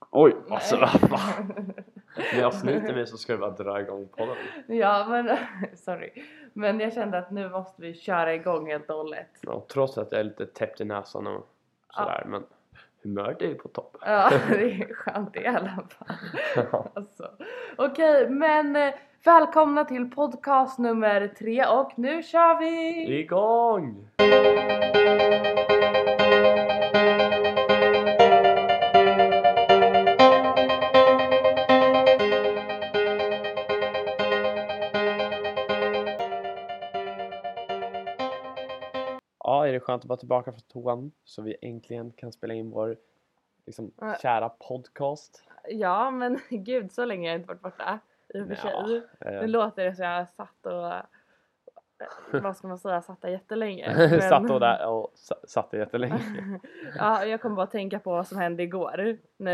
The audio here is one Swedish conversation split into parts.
Oj, alltså vad fan. När jag snyter mig så ska du bara dra igång podden. Ja, men sorry. Men jag kände att nu måste vi köra igång helt och hållet. Ja, trots att jag är lite täppt i näsan och sådär. Men humöret är ju på topp. Ja, det är skönt i alla fall. Alltså. Okej, men välkomna till podcast nummer 3 och nu kör vi! Igång! Ja, är det skönt att vara tillbaka från toan så vi äntligen kan spela in vår kära podcast. Ja, men gud, så länge har jag inte varit borta i och för sig. Nu låter det så jag satt och vad ska man säga, satt där jättelänge. Men... satt där jättelänge. Ja, jag kommer bara tänka på vad som hände igår.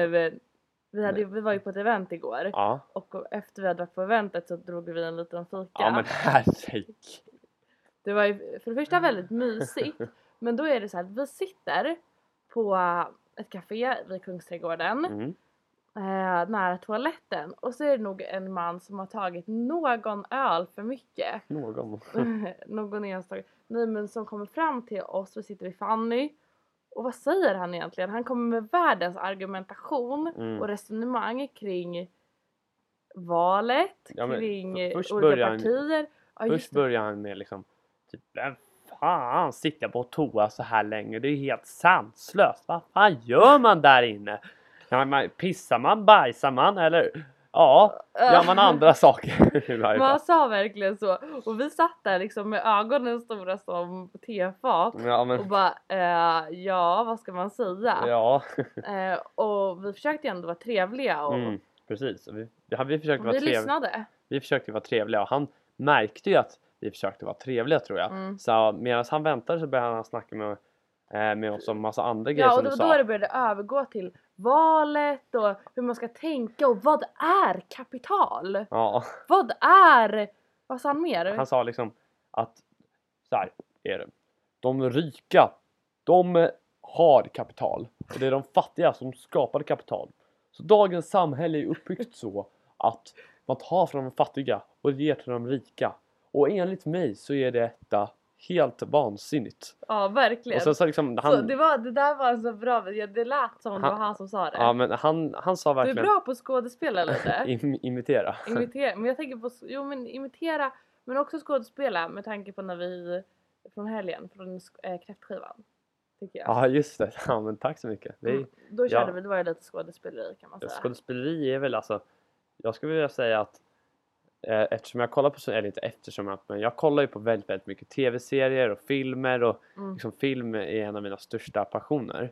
Vi var ju på ett event igår. Ja. Och efter vi hade varit på eventet så drog vi en liten fika. Ja, men herregud. Det var ju för det första väldigt mysigt. Men då är det så här, vi sitter på ett café vid Kungsträdgården. Nära toaletten. Och så är det nog en man som har tagit någon öl för mycket. Någon enstaka. Nej, men som kommer fram till oss. Vi sitter vid Fanny. Och vad säger han egentligen? Han kommer med världens argumentation och resonemang kring valet. Kring olika partier. Först börjar han med liksom typ, vem fan sitter på toa så här länge? Det är helt sanslöst. Vad fan gör man där inne? Pissar man, bajsar man eller gör man andra saker? Man sa verkligen så. Och vi satt där liksom med ögonen stora som tefat. Och bara, vad ska man säga? Ja. Och vi försökte ändå vara trevliga. Och... precis. Vi försökte vara trevliga. Lyssnade. Vi försökte vara trevliga och han märkte ju att vi försökte vara trevliga, tror jag. Så medan han väntade så började han snacka med oss om massa andra grejer. Ja, och då det började övergå till valet och hur man ska tänka och vad är kapital? Ja. Vad sa han mer? Han sa liksom att så här är det. De rika, de har kapital. Och det är de fattiga som skapar kapital. Så dagens samhälle är uppbyggt så att man tar från de fattiga och ger till de rika. Och enligt mig så är detta helt vansinnigt. Ja, verkligen. Och så liksom, så det där var så bra. Det lät som det var han som sa det. Ja, men han sa verkligen... Du är bra på skådespela lite. Imitera. Men jag tänker på... imitera. Men också skådespela med tanke på när vi... Från helgen. Från kräftskivan. Tycker jag. Ja, just det. Ja, men tack så mycket. Då körde vi... Det var ju lite skådespeleri, kan man säga. Skådespeleri är väl alltså... Jag skulle vilja säga att... Eftersom jag kollar på... Eller inte eftersom men jag kollar ju på väldigt, väldigt mycket tv-serier och filmer. Och liksom film är en av mina största passioner.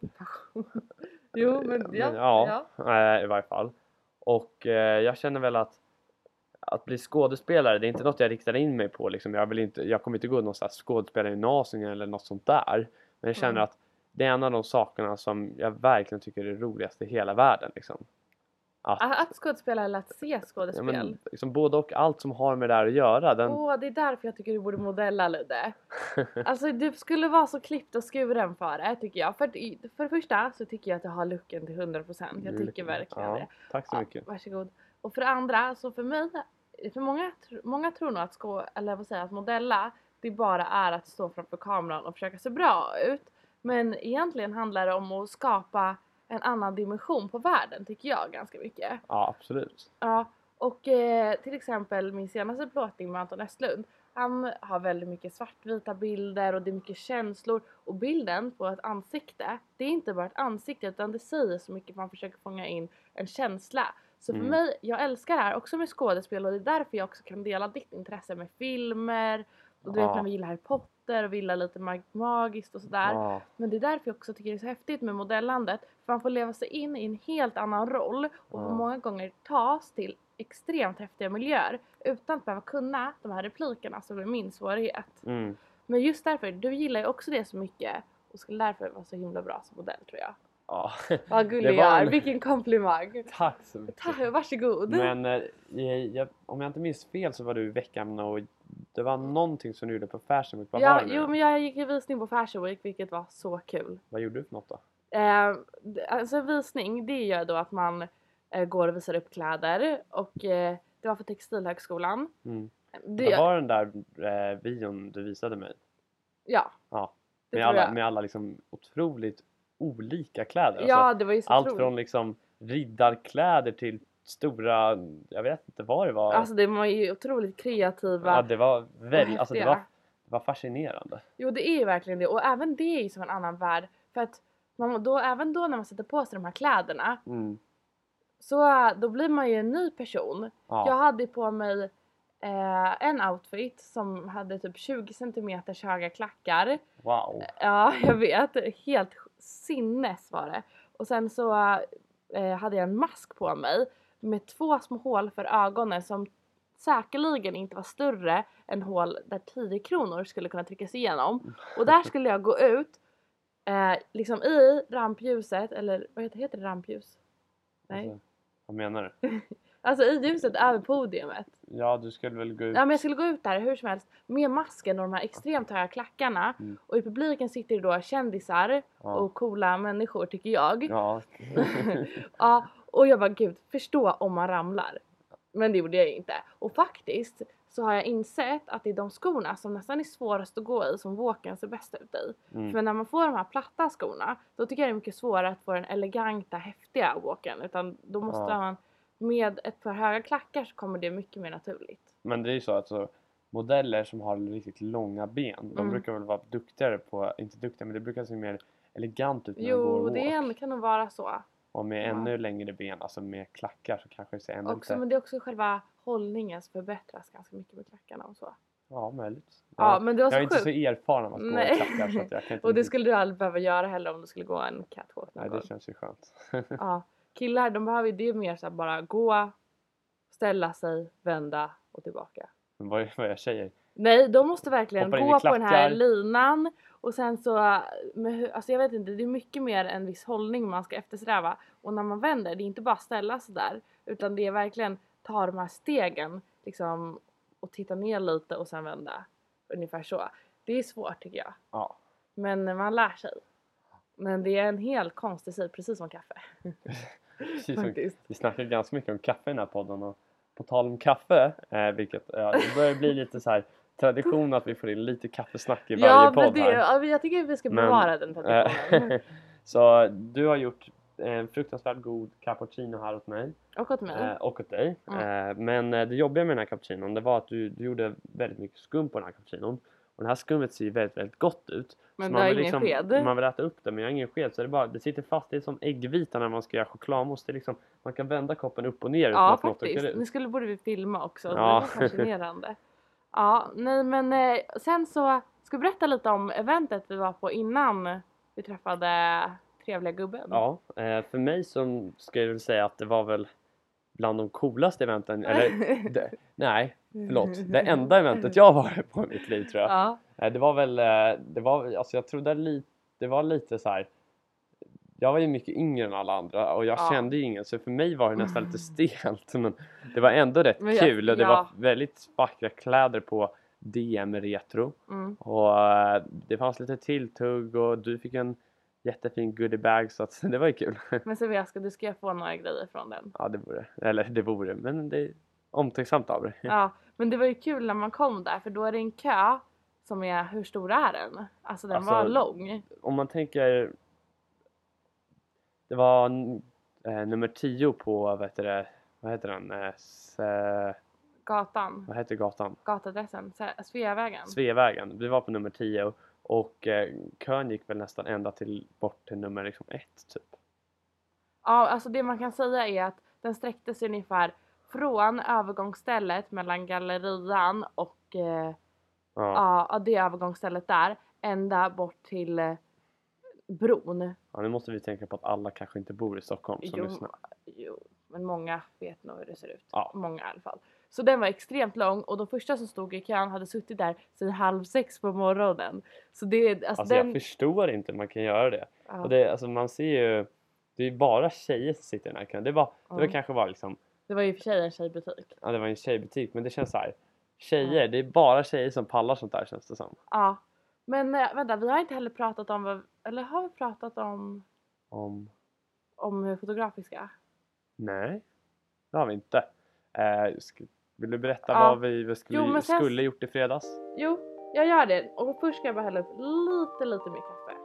Jo, men i varje fall. Och jag känner väl att bli skådespelare, det är inte något jag riktar in mig på. Liksom. Jag kommer inte gå någonstans skådespelargymnasium eller något sånt där. Men jag känner att det är en av de sakerna som jag verkligen tycker är roligast i hela världen. Liksom. Att skådespela eller att se skådespel? Ja, men, liksom både och allt som har med det här att göra. Det är därför jag tycker du borde modella lite. Alltså du skulle vara så klippt och skuren för det, tycker jag. För det första så tycker jag att du har looken till 100%. Jag tycker verkligen det. Tack så mycket. Varsågod. Och för det andra, så för mig, för många tror nog att modella, det bara är att stå framför kameran och försöka se bra ut. Men egentligen handlar det om att skapa en annan dimension på världen, tycker jag ganska mycket. Ja, absolut. Ja, och till exempel min senaste plåtning med Anton Östlund. Han har väldigt mycket svartvita bilder och det är mycket känslor. Och bilden på ett ansikte, det är inte bara ett ansikte utan det säger så mycket. Man försöker fånga in en känsla. Så för mig, jag älskar det här också med skådespel och det är därför jag också kan dela ditt intresse med filmer. Och du vet när vi gillar Harry Potter och vi gillar lite magiskt och sådär. Men det är därför jag också tycker det är så häftigt med modellandet. För man får leva sig in i en helt annan roll. Och många gånger tas till extremt häftiga miljöer. Utan att behöva kunna de här replikerna som är min svårighet. Men just därför, du gillar ju också det så mycket. Och skulle därför vara så himla bra som modell, tror jag. Ja, vad gullig jag är. Vilken komplimang. Tack så mycket. Varsågod. Men om jag inte minns fel så var du i veckan och det var någonting som du gjorde på Fashion Week. Men jag gick i visning på Fashion Week, vilket var så kul. Vad gjorde du för något då? Alltså visning, det gör då att man går och visar upp kläder. Och det var för Textilhögskolan. Mm. Det, Det var den där videon du visade mig. ja, Ja. det Med tror alla, jag. med alla liksom otroligt olika kläder. Ja, Alltså, det var ju så allt otroligt. från liksom riddarkläder till stora, jag vet inte vad det var. Alltså det var ju otroligt kreativa. Ja, det var väldigt, alltså häftiga. det var fascinerande. Jo, det är ju verkligen det. Och även det är ju som en annan värld. För att även då när man sätter på sig de här kläderna, Mm. så då blir man ju en ny person. Ja. Jag hade på mig en outfit som hade typ 20 cm höga klackar. Wow. Ja, jag vet. Helt sinnes var det. Och sen så hade jag en mask på mig med 2 små hål för ögonen som säkerligen inte var större än hål där 10 kronor skulle kunna tryckas igenom. Och där skulle jag gå ut liksom i rampljuset, eller vad heter det, rampljus? Nej. Alltså, vad menar du? Alltså i ljuset över podiumet. Ja, du skulle väl gå ut. Ja, men jag skulle gå ut där hur som helst med masken och de här extremt höga klackarna. Mm. Och i publiken sitter det då kändisar och coola människor tycker jag. Ja. Ja, och jag bara gud, förstå om man ramlar. Men det gjorde jag inte. Och faktiskt så har jag insett att det är de skorna som nästan är svårast att gå i som walken ser bäst ut i. Mm. För när man får de här platta skorna, då tycker jag det är mycket svårare att få den eleganta, häftiga walken. Utan då måste man med ett par höga klackar så kommer det mycket mer naturligt. Men det är ju så att modeller som har riktigt långa ben, de brukar väl vara duktigare på, inte duktiga, men det brukar se mer elegant ut när de går Jo, walk. det kan nog vara så. Och med ännu längre ben, alltså med klackar, så kanske det ser ännu Också, lite... men det är också själva hållningen som förbättras ganska mycket med klackarna och så. Ja, möjligt. Ja, men det var så jag är inte sjukt. så erfaren av att gå i klackar, så att jag kan inte... Och det skulle du aldrig behöva göra heller om du skulle gå en catwalk. Nej, det känns ju skönt. Ja, killar de behöver ju det mer så här, bara gå, ställa sig, vända och tillbaka. Men vad är tjejer? Nej, de måste verkligen Hoppar in i gå på den här klackar. linan. Och sen så, alltså jag vet inte, det är mycket mer en viss hållning man ska eftersträva. Och när man vänder, det är inte bara ställa sig där. Utan det är verkligen ta de här stegen liksom, och titta ner lite och sen vända. Ungefär så. Det är svårt tycker jag. Ja. Men man lär sig. Men det är en helt konstig sida, precis som kaffe. Precis som, Faktiskt. vi snackar ganska mycket om kaffe i den här podden, och på tal om kaffe, vilket det börjar bli lite så här tradition att vi får in lite kaffesnack i varje podd här. Ja, jag tycker att vi ska bevara den traditionen. Så du har gjort en fruktansvärt god cappuccino här åt mig. Och åt mig. Och åt dig. Men det jobbiga med den här cappuccinon, det var att du gjorde väldigt mycket skum på den här cappuccinon. Och det här skummet ser ju väldigt, väldigt gott ut. Men så det har vill ingen sked. Man vill äta upp det, men jag har ingen sked. Så det sitter fast, det är som äggvita när man ska göra chokladmousse. Det är liksom, man kan vända koppen upp och ner utan Ja, att något åker faktiskt. ut. Nu borde vi filma också. Ja. Det var fascinerande. Ja, nej men sen så ska vi berätta lite om eventet vi var på innan vi träffade trevliga gubben. Ja, för mig så ska jag väl säga att det var väl bland de coolaste eventen. Eller, nej, förlåt. Det enda eventet jag har varit på i mitt liv, tror jag. Ja. Det var väl, alltså jag trodde det var lite så här. Jag var ju mycket yngre än alla andra och jag kände ju ingen, så för mig var det nästan lite stelt, men det var ändå rätt kul och det var väldigt vackra kläder på DM Retro och det fanns lite tilltugg och du fick en jättefin goodiebag, så att det var ju kul. Men så du ska få några grejer från den. Ja, det vore, men det är omtänksamt av dig. Ja, men det var ju kul när man kom där, för då är det en kö som är, hur stor är den? Alltså den var lång. Om man tänker, det var nummer 10 på, vad heter den? Gatan. Vad heter gatan? Gatadressen. Sveavägen. Sveavägen. Vi var på nummer 10 och kön gick väl nästan ända bort till nummer liksom 1 typ. Ja, alltså det man kan säga är att den sträckte sig ungefär från övergångsstället mellan gallerian och det övergångsstället där ända bort till bron. Ja, nu måste vi tänka på att alla kanske inte bor i Stockholm som lyssnar. Jo, men många vet nog hur det ser ut. Ja. Många i alla fall. Så den var extremt lång och de första som stod i kön hade suttit där sedan 5:30 på morgonen. Så det, alltså jag förstår inte hur man kan göra det. Ja. Och det, alltså man ser ju, det är bara tjejer som sitter i den här kön. Det var kanske bara liksom... Det var ju för sig en tjejbutik. Ja, det var en tjejbutik, men det känns så här. Tjejer, det är bara tjejer som pallar sånt där, känns det som. Ja, men vänta, vi har inte heller pratat om eller har vi pratat om Om Fotografiska? Nej, det har vi inte. Vill du berätta Ja. vad vi skulle gjort i fredags? Jo, jag gör det. Och först ska jag bara hälla upp lite mer kaffe.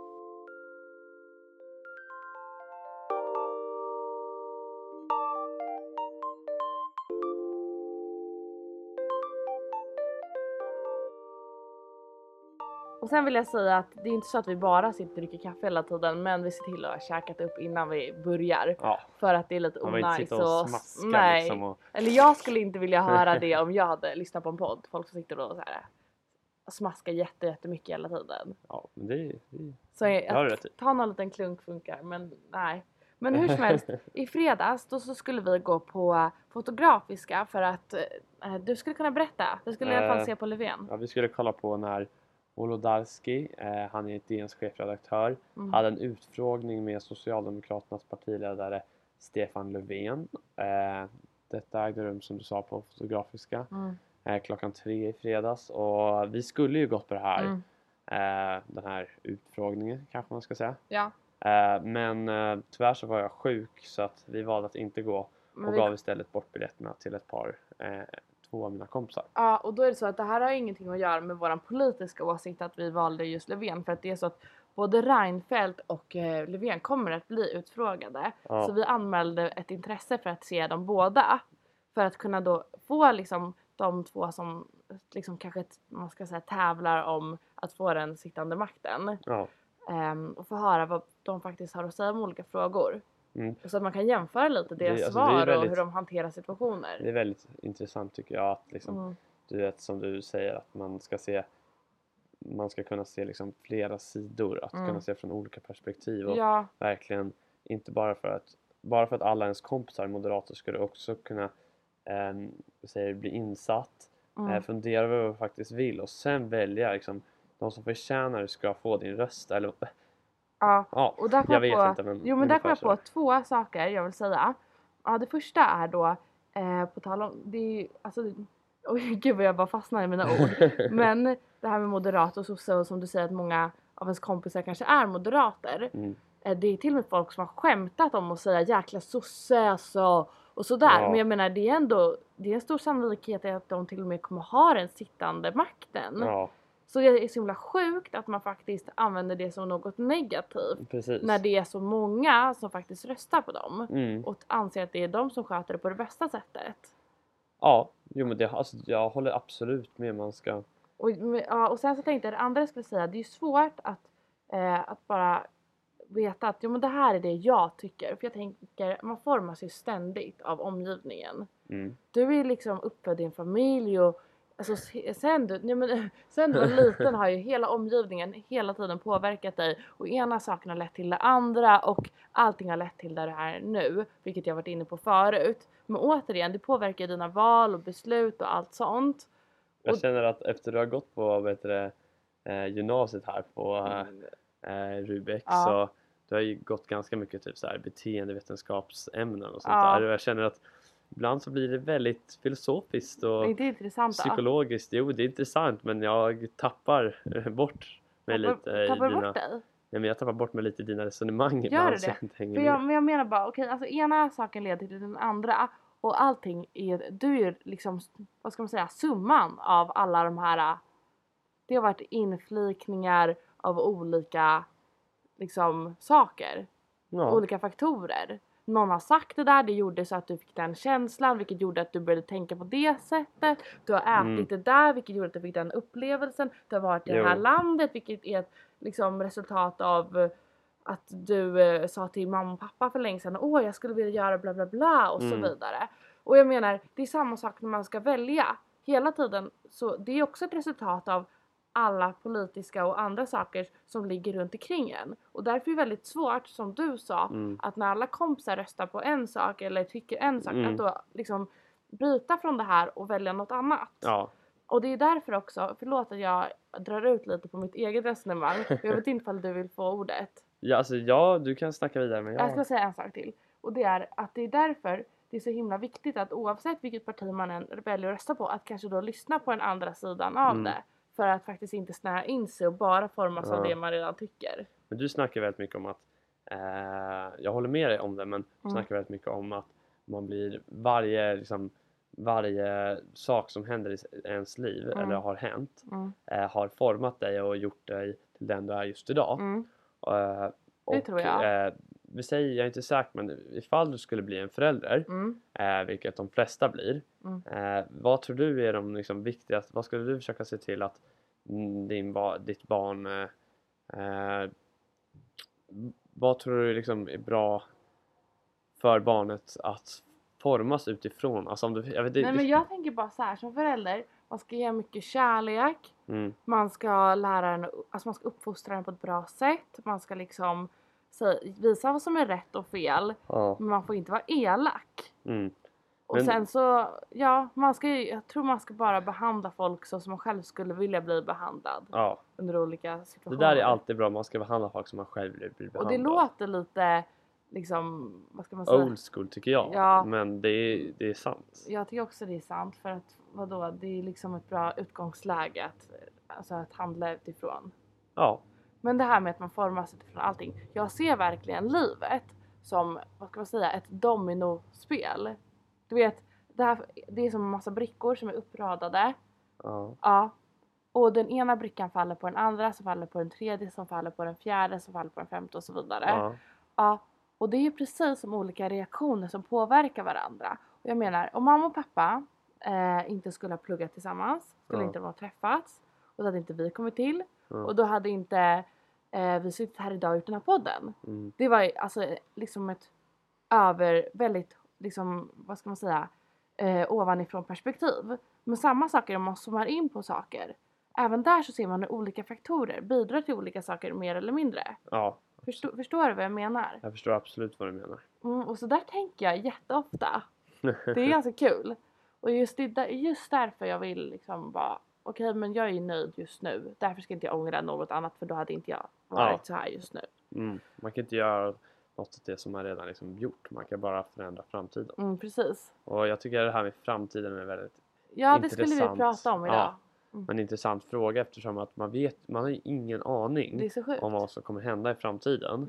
Och sen vill jag säga att det är inte så att vi bara sitter och dricker kaffe hela tiden, men vi ser till att ha käkat upp innan vi börjar. Ja. För att det är lite Man vill inte onajs sitta och smaska nej. liksom och... Eller jag skulle inte vilja höra det om jag hade lyssnat på en podd. Folk som sitter och så här smaskar jättemycket hela tiden. Ja, men det Så har du rätt i. Ta någon liten klunk funkar, men nej. Men hur som helst, i fredags då så skulle vi gå på Fotografiska för att du skulle kunna berätta. Du skulle i alla fall se på Löfven. Ja, vi skulle kolla på när Wolodarski, han är DNs chefredaktör, hade en utfrågning med Socialdemokraternas partiledare Stefan Löfven. Detta ägde rum som du sa på Fotografiska klockan 3 i fredags. Och vi skulle ju gått på det här, den här utfrågningen kanske man ska säga. Ja. Men tyvärr så var jag sjuk så att vi valde att inte gå och gav istället bort biljetterna till två av mina kompisar. Ja, och då är det så att det här har ingenting att göra med våran politiska åsikt att vi valde just Löfven. För att det är så att både Reinfeldt och Löfven kommer att bli utfrågade. Ja. Så vi anmälde ett intresse för att se dem båda. För att kunna då få liksom de två som liksom kanske man ska säga tävlar om att få den sittande makten. Ja. Och få höra vad de faktiskt har att säga om olika frågor. Så att man kan jämföra lite deras svar och hur de hanterar situationer. Det är väldigt intressant tycker jag att liksom, du vet som du säger att man ska kunna se liksom flera sidor, att kunna se från olika perspektiv och verkligen inte bara för att alla ens kompisar moderater skulle också kunna bli insatt, fundera över vad du faktiskt vill och sen välja liksom, de som förtjänar ska få din röst eller ja, och där jag vet inte men där kom jag på 2 saker jag vill säga. Ja, det första är då på tal om det är, alltså oj gud vad jag bara fastnar i mina ord. Men det här med moderat och så som du säger att många av ens kompisar kanske är moderater. Det är till och med folk som har skämtat om att säga jäkla sosse alltså, och sådär. Men jag menar det är en stor sannolikhet att de till och med kommer ha den sittande makten. Ja. Så det är så himla sjukt att man faktiskt använder det som något negativt. Precis. När det är så många som faktiskt röstar på dem. Och anser att det är de som sköter det på det bästa sättet. Ja, jo men jag håller absolut med man ska. Och sen så tänkte jag det andra jag skulle säga. Det är ju svårt att bara veta att men det här är det jag tycker. För jag tänker, man formas ju ständigt av omgivningen. Du är liksom uppfödd i en familj och alltså, sen du var liten har ju hela omgivningen hela tiden påverkat dig. Och ena saken har lett till det andra och allting har lett till där det här nu. Vilket jag varit inne på förut. Men återigen, det påverkar dina val och beslut och allt sånt. Jag känner att efter du har gått på gymnasiet här på Rubek så du har ju gått ganska mycket typ så här beteendevetenskapsämnen och sånt där. Och jag känner att ibland så blir det väldigt filosofiskt och inte intressant, psykologiskt. Jo, det är intressant men jag tappar bort mig lite bort dig? Nej, men jag tappar bort mig lite i dina resonemang. Gör det? För jag menar bara, okej, alltså ena saken leder till den andra. Och allting du är liksom, vad ska man säga, summan av alla de här. Det har varit inflikningar av olika liksom saker. Olika faktorer. Någon har sagt det gjorde så att du fick den känslan, vilket gjorde att du började tänka på det sättet. Du har ätit det där, vilket gjorde att du fick den upplevelsen. Du har varit i det här landet, vilket är ett liksom, resultat av att du sa till mamma och pappa för länge sedan, jag skulle vilja göra bla bla bla och så vidare. Och jag menar, det är samma sak när man ska välja. Hela tiden, så det är också ett resultat av alla politiska och andra saker som ligger runt omkring en. Och därför är det väldigt svårt, som du sa, att när alla kompisar röstar på en sak eller tycker en sak, att då liksom bryta från det här och välja något annat. Ja. Och det är därför också, förlåt att jag drar ut lite på mitt eget resonemang. Jag vet inte om du vill få ordet. Ja, alltså du kan snacka vidare men jag ska säga en sak till. Och det är att det är därför det är så himla viktigt att oavsett vilket parti man än väljer att rösta på, att kanske då lyssna på den andra sidan av det. För att faktiskt inte snära in sig och bara formas av det man redan tycker. Men du snackar väldigt mycket om att Jag håller med dig om det, men snackar väldigt mycket om att man blir varje sak som händer i ens liv eller har hänt har format dig och gjort dig till den du är just idag. Det tror jag. Vi säger, jag är inte säker, men ifall du skulle bli en förälder, vilket de flesta blir, vad tror du är de liksom viktigaste, vad skulle du försöka se till att ditt barn vad tror du liksom är bra för barnet att formas utifrån? Alltså om du, men jag tänker bara så här, som förälder, man ska ge mycket kärlek, man ska lära den, alltså man ska uppfostra den på ett bra sätt, man ska liksom visa vad som är rätt och fel, men man får inte vara elak. Och sen så, jag tror man ska bara behandla folk så som man själv skulle vilja bli behandlad under olika situationer. Det där är alltid bra, man ska behandla folk som man själv vill bli behandlad. Och det låter lite liksom, vad ska man säga? Old school tycker jag, men det är sant. Jag tycker också det är sant, för att det är liksom ett bra utgångsläge att handla utifrån. Ja. Men det här med att man formas utifrån allting. Jag ser verkligen livet som, vad ska man säga, ett dominospel. Du vet, det är som en massa brickor som är uppradade. Ja. Och den ena brickan faller på den andra, som faller på den tredje, som faller på den fjärde, som faller på den femte och så vidare. Ja. Och det är precis som olika reaktioner som påverkar varandra. Och jag menar, om mamma och pappa inte skulle ha pluggat tillsammans, skulle inte ha träffats, och då hade inte vi kommit till. Och då hade inte vi suttit här idag och gjort den här podden. Det var alltså liksom ett väldigt, liksom, vad ska man säga, ovanifrån perspektiv. Men samma saker om man zoomar in på saker. Även där så ser man hur olika faktorer bidrar till olika saker mer eller mindre. Ja. Förstår du vad jag menar? Jag förstår absolut vad du menar. Och så där tänker jag jätteofta. Det är ganska kul. Och just därför jag vill liksom bara, okej, men jag är nöjd just nu. Därför ska inte jag ångra något annat, för då hade inte jag varit så här just nu. Man kan inte göra något av det som man redan liksom gjort. Man kan bara förändra framtiden. Precis. Och jag tycker det här med framtiden är väldigt intressant. Det skulle vi prata om idag. En intressant fråga, eftersom att man har ju ingen aning om vad som kommer hända i framtiden.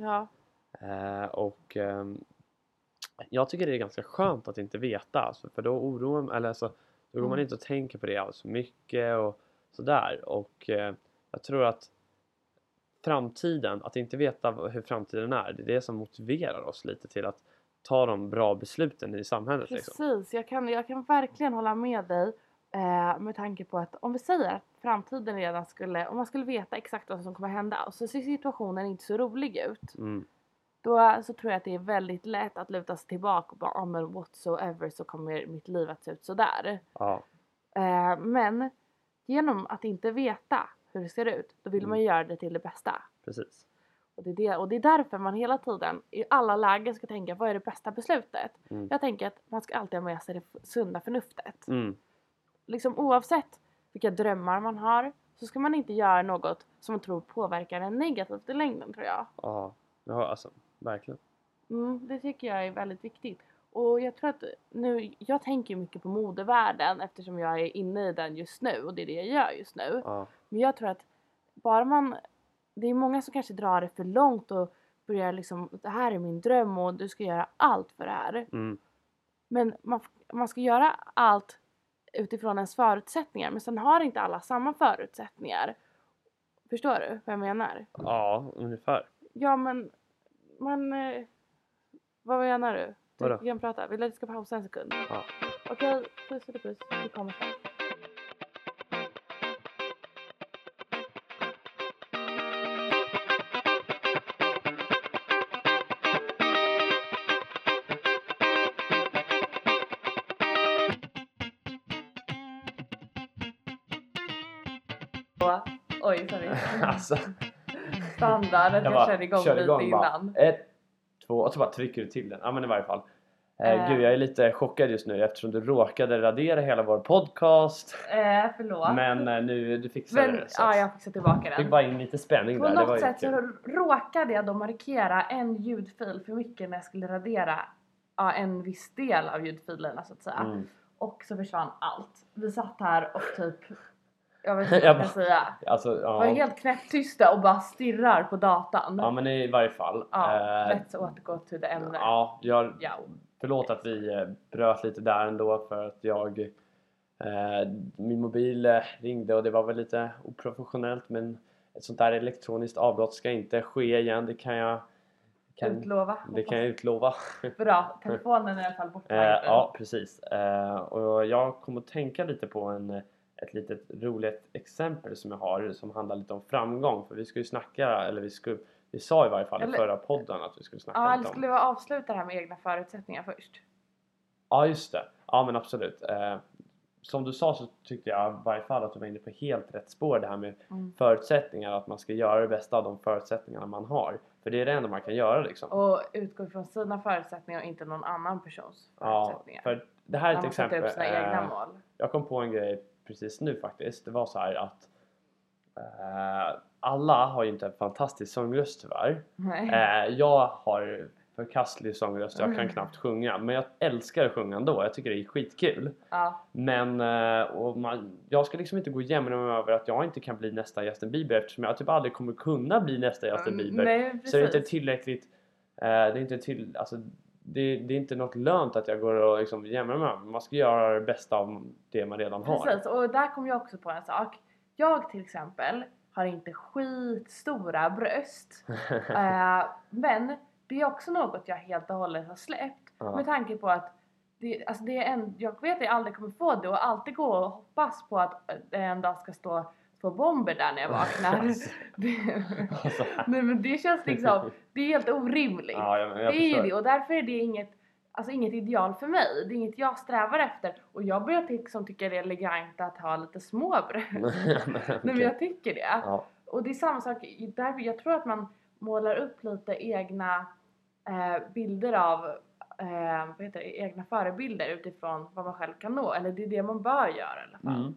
Jag tycker det är ganska skönt att inte veta, alltså, för då då går man inte och tänker på det alls mycket och sådär. Och jag tror att framtiden, att inte veta hur framtiden är, det är det som motiverar oss lite till att ta de bra besluten i samhället. Precis, liksom. jag kan verkligen hålla med dig. Med tanke på att om vi säger att framtiden redan om man skulle veta exakt vad som kommer hända och så ser situationen inte så rolig ut, då så tror jag att det är väldigt lätt att luta sig tillbaka och bara, men whatsoever, så kommer mitt liv att se ut sådär. Men genom att inte veta hur det ser ut, då vill man göra det till det bästa. Precis. Och det är därför man hela tiden i alla lägen ska tänka, vad är det bästa beslutet? Jag tänker att man ska alltid ha med sig det sunda förnuftet. Liksom oavsett vilka drömmar man har, så ska man inte göra något som man tror påverkar en negativt i längden, tror jag. Ja, alltså verkligen. Det tycker jag är väldigt viktigt. Och jag tror att jag tänker mycket på modevärlden, eftersom jag är inne i den just nu och det är det jag gör just nu. Men jag tror att det är många som kanske drar det för långt och börjar liksom, det här är min dröm och du ska göra allt för det här. Men man ska göra allt utifrån ens förutsättningar, men sen har inte alla samma förutsättningar. Förstår du vad jag menar? Ja, ungefär. Ja, men vad menar du? Vadå? Du kan prata. Vill du att vi ska pausa en sekund? Ja. Okej, puss. Vi kommer sen. Oj, sorry. Alltså. Standard att jag kör igång lite innan. 1, 2, och så bara trycker du till den. Ja, men i varje fall. Gud, jag är lite chockad just nu eftersom du råkade radera hela vår podcast. Förlåt. Men nu du fixade det. Ja, jag fixar tillbaka den. Fick bara in lite spänning på där. På något sätt så råkade jag då markera en ljudfil för mycket när jag skulle radera en viss del av ljudfilerna, så att säga. Och så försvann allt. Vi satt här och typ Jag vet inte vad jag ska säga. Alltså, Var helt knäpptysta och bara stirrar på datan. Ja, men i varje fall. Ja, let's återgå till det ämne. Ja, förlåt att vi bröt lite där ändå för att min mobil ringde och det var väl lite oprofessionellt, men ett sånt där elektroniskt avbrott ska inte ske igen, det kan jag utlova. Bra, telefonen är i alla fall borta. Ja, precis. Och jag kommer att tänka lite på ett litet roligt exempel som jag har som handlar lite om framgång, för vi ska ju snacka, eller vi sa i varje fall i förra podden att vi skulle snacka lite om. Eller skulle vi avsluta det här med egna förutsättningar först? Ja, just det. Ja, men absolut. Som du sa så tyckte jag i varje fall att du var inne på helt rätt spår, det här med förutsättningar, att man ska göra det bästa av de förutsättningarna man har. För det är det enda man kan göra liksom. Och utgå från sina förutsättningar och inte någon annan persons förutsättningar. Ja, för det här är ett exempel. Upp sina egna mål. Jag kom på en grej precis nu faktiskt. Det var så här att alla har ju inte en fantastisk sångröst tyvärr. Nej. Jag har förkastlig sångröst, jag kan knappt sjunga, men jag älskar att sjunga ändå, jag tycker det är skitkul. Ja. Men jag ska liksom inte gå och jämna mig över att jag inte kan bli nästa Justin Bieber, eftersom jag typ aldrig kommer kunna bli nästa Justin Bieber. Nej, så det är inte tillräckligt, det är inte något lönt att jag går och liksom jämnar mig över. Man ska göra det bästa av det man redan har. Precis, och där kom jag också på en sak. Jag till exempel har inte skitstora bröst. Men det är också något jag helt och hållet har släppt. Med tanke på att jag vet att jag aldrig kommer få det. Och alltid gå och hoppas på att det en dag ska stå två bomber där när jag vaknar. Nej, men det känns liksom, det är helt orimligt. Ja, jag det är ju det, och därför är det inget ideal för mig. Det är inget jag strävar efter. Och jag börjar liksom tycka det är elegant att ha lite små bröst. Nej, men jag tycker det. Ja. Och det är samma sak därför jag tror att man målar upp lite egna bilder av egna förebilder utifrån vad man själv kan nå. Eller det är det man bör göra i alla fall.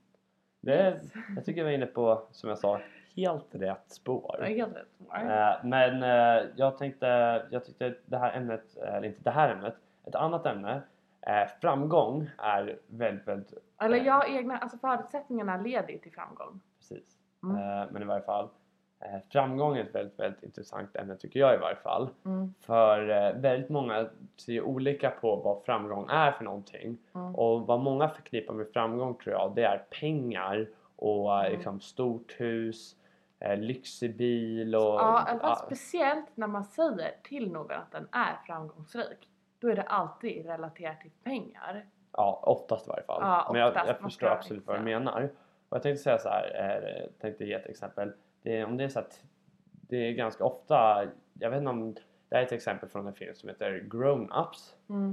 Jag tycker vi är inne på, som jag sa, helt rätt spår. Helt rätt spår. Men jag tyckte det här ämnet, eller inte det här ämnet, ett annat ämne, framgång är väldigt förutsättningarna leder ju till framgång. Precis. Men i varje fall framgång är ett väldigt, väldigt intressant ämne, tycker jag i varje fall. För väldigt många ser olika på vad framgång är för någonting. Och vad många förknippar med framgång, tror jag, det är pengar och liksom stort hus, lyxig bil och... Ja, speciellt när man säger till någon att den är framgångsrik. Då är det alltid relaterat till pengar. Ja, oftast i varje fall. Ja, men jag förstår absolut vad du menar. Och jag tänkte säga så här, tänkte ge ett exempel. Det är ganska ofta, jag vet inte om det är ett exempel från en film som heter Grown Ups.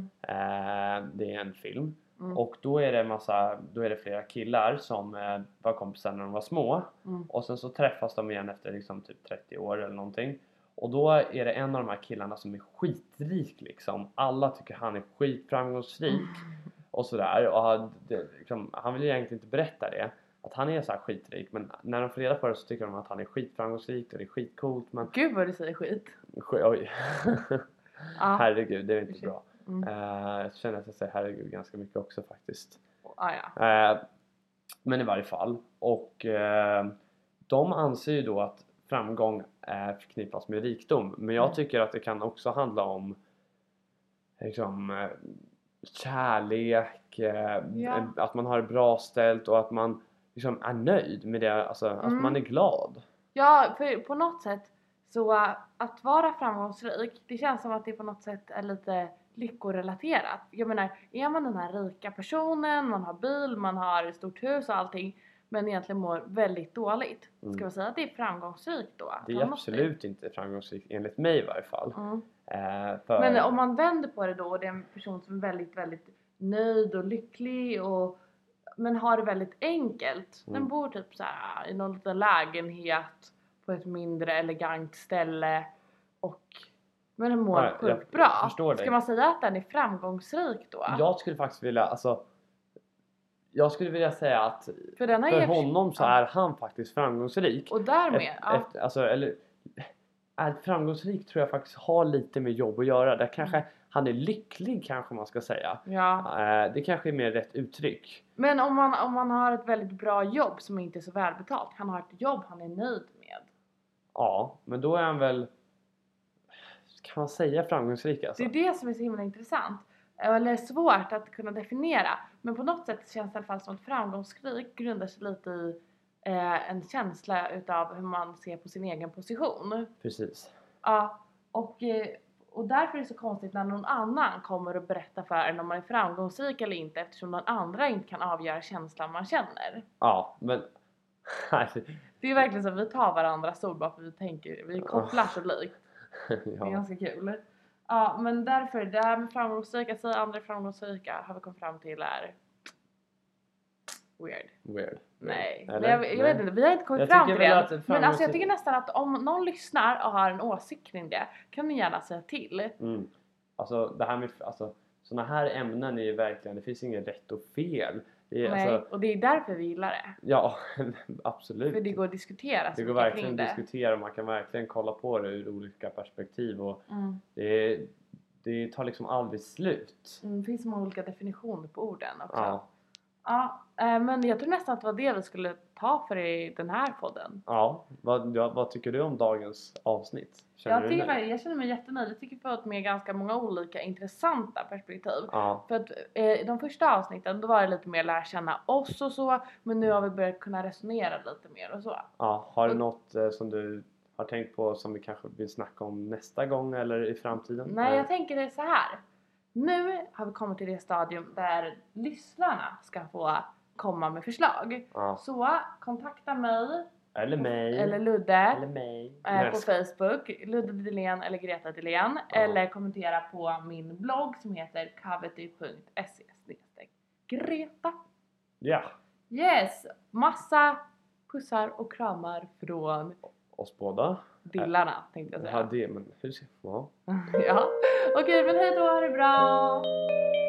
Det är en film. Och då är det flera killar som var kompisar när de var små. Och sen så träffas de igen efter liksom typ 30 år eller någonting. Och då är det en av de här killarna som är skitrik liksom. Alla tycker han är skitframgångsrik. Och sådär. Och han vill ju egentligen inte berätta det. Att han är så här skitrik. Men när de får reda på det så tycker de att han är skitframgångsrik. Och det är skitcoolt. Men... Gud vad du säger skit. Oj. Herregud, det är inte bra. Jag känner att jag säger herregud ganska mycket också faktiskt. Men i varje fall. Och de anser ju då att framgång förknippas med rikdom. Men jag tycker att det kan också handla om liksom, kärlek, att man har det bra ställt och att man liksom är nöjd med det, alltså att man är glad. Ja, för på något sätt så att vara framgångsrik, det känns som att det på något sätt är lite lyckorelaterat. Jag menar, är man den här rika personen, man har bil, man har ett stort hus och allting, men egentligen mår väldigt dåligt. Ska man säga att det är framgångsrikt då? Det är absolut inte framgångsrikt, enligt mig i varje fall. Men om man vänder på det då, och det är en person som är väldigt, väldigt nöjd och lycklig men har det väldigt enkelt. Den bor typ så här i någon liten lägenhet på ett mindre elegant ställe men den mår sjukt bra. Ska man säga att den är framgångsrik då? Jag skulle faktiskt vilja säga att för honom så är han faktiskt framgångsrik. Och därmed Framgångsrik tror jag faktiskt har lite med jobb att göra. Där kanske han är lycklig, kanske man ska säga. Ja. Det kanske är mer rätt uttryck. Men om man har ett väldigt bra jobb som inte är så välbetalt. Han har ett jobb han är nöjd med. Ja, men då är han väl, kan man säga, framgångsrik alltså? Det är det som är så himla intressant. Eller svårt att kunna definiera. Men på något sätt känns det i alla fall som att framgångsrik grundar sig lite i en känsla utav hur man ser på sin egen position. Precis. Ja, och därför är det så konstigt när någon annan kommer och berättar för en om man är framgångsrik eller inte. Eftersom någon andra inte kan avgöra känslan man känner. Ja, men... Det är verkligen så att vi tar varandras ord bara för vi kopplar så likt. Det är ja. ganska kul. Ja, men därför, det här med framgångsrika, att säga andra framgångsrika har vi kommit fram till är weird. Nej, Eller? men jag vet inte, vi har inte kommit fram till det. Men alltså jag tycker nästan att om någon lyssnar och har en åsikt kring det, kan ni gärna säga till. Alltså det här med, alltså såna här ämnen är ju verkligen, det finns inget rätt och fel. Nej, alltså, och det är därför vi gillar det. Ja, absolut. För det går att diskutera så det går mycket verkligen kring att diskutera och man kan verkligen kolla på det ur olika perspektiv och det. det tar liksom aldrig slut. Det finns så många olika definitioner på orden också. Ja. Ja, men jag tror nästan att det var det vi skulle ta för i den här podden. Ja, vad tycker du om dagens avsnitt? Jag känner mig jättenöjd. Jag tycker vi har fått med ganska många olika intressanta perspektiv. Ja. För att de första avsnitten då var det lite mer lära känna oss och så. Men nu har vi börjat kunna resonera lite mer och så. Ja, har du något som du har tänkt på som vi kanske vill snacka om nästa gång eller i framtiden? Nej, jag tänker det så här. Nu har vi kommit till det stadium där lyssnarna ska få komma med förslag. Ja. Så kontakta mig. Eller mig. Eller Ludde. Eller mig. På Facebook. Ludde Dillén eller Greta Dillén. Ja. Eller kommentera på min blogg som heter kavety.se/Greta. Ja. Yes! Massa pussar och kramar från Oss båda. dillarna tänkte jag säga. Ja, det, men hur ska... Ja. Ja. Okej, men hej då, ha det bra!